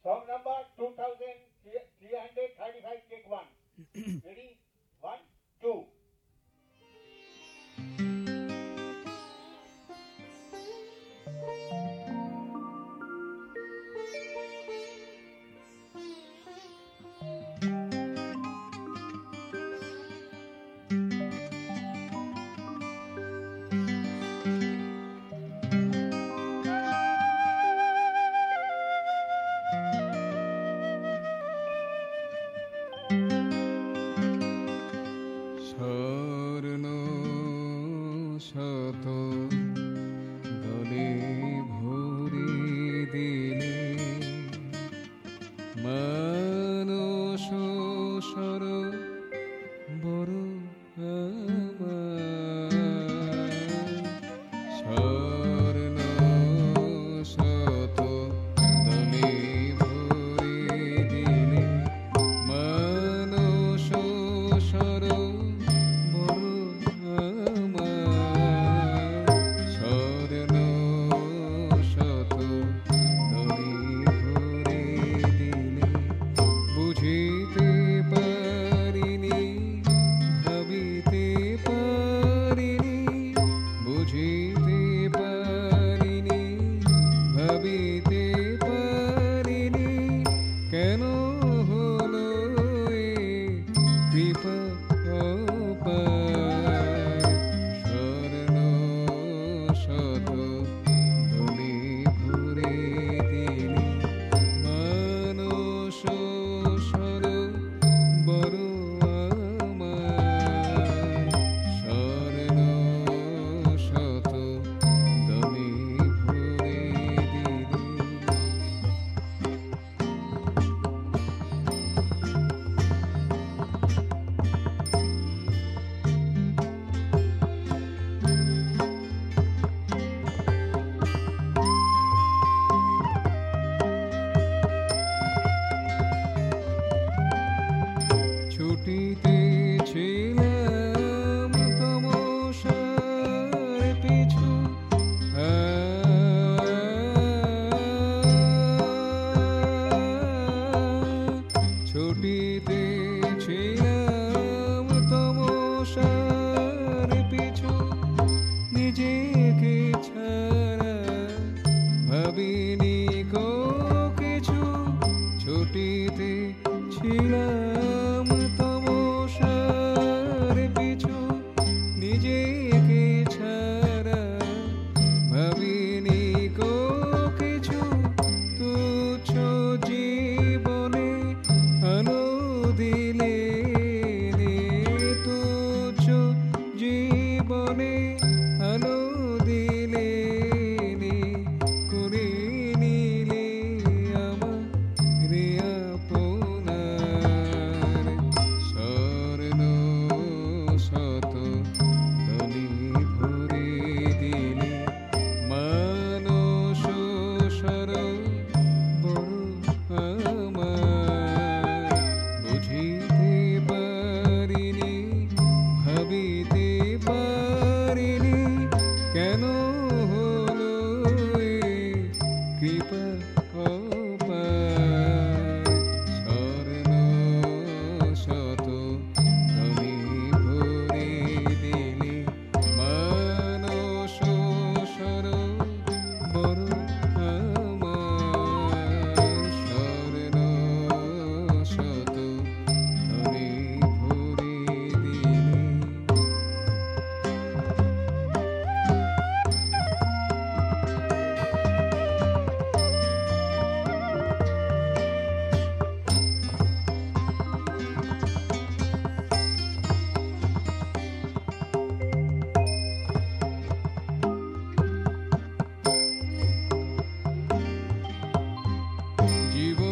Song number 2335, take one. Ready? One, two. স্বর্ণ শত দলে ভরে দিলে মানস সর বড় স্বর্ণ শত দলে ভরে দিলে মানস সর বুঝিতে পারিনি ভাবিতে পারিনি বুঝিতে পারিনি ভাবিতে পারিনি কেন হলো এ কৃপা অপার স্বর্ণ শত দলে ভরে দিলে মানস সর বড় আমার স্বর্ণ শত দলে ভরে দিলে ছুটিতে ছিলাম তমসার পিছু ছুটিতে ছিলাম তমসার পিছু নিজেকে ছাড়া ভাবিনি কো কিছু ছুটিতে ছিলাম তমসার পিছু নিজেকে ছাড়া ভাবিনি কো কিছু তুচ্ছ জীবনে আলো দিলে তুচ্ছ জীবনে আলো দিলে করে নিলে আমার আপনার স্বর্ণ শত দলে ভরে দিলে মানস সর বড় আমার বুঝিতে পারিনি ভাবিতে পারিনি কেন হলো এ কৃপা অপার স্বর্ণ শত দলে ভরে দিলে মানস সর বড় আমার স্বর্ণ শত দলে ভরে দিলে জীবন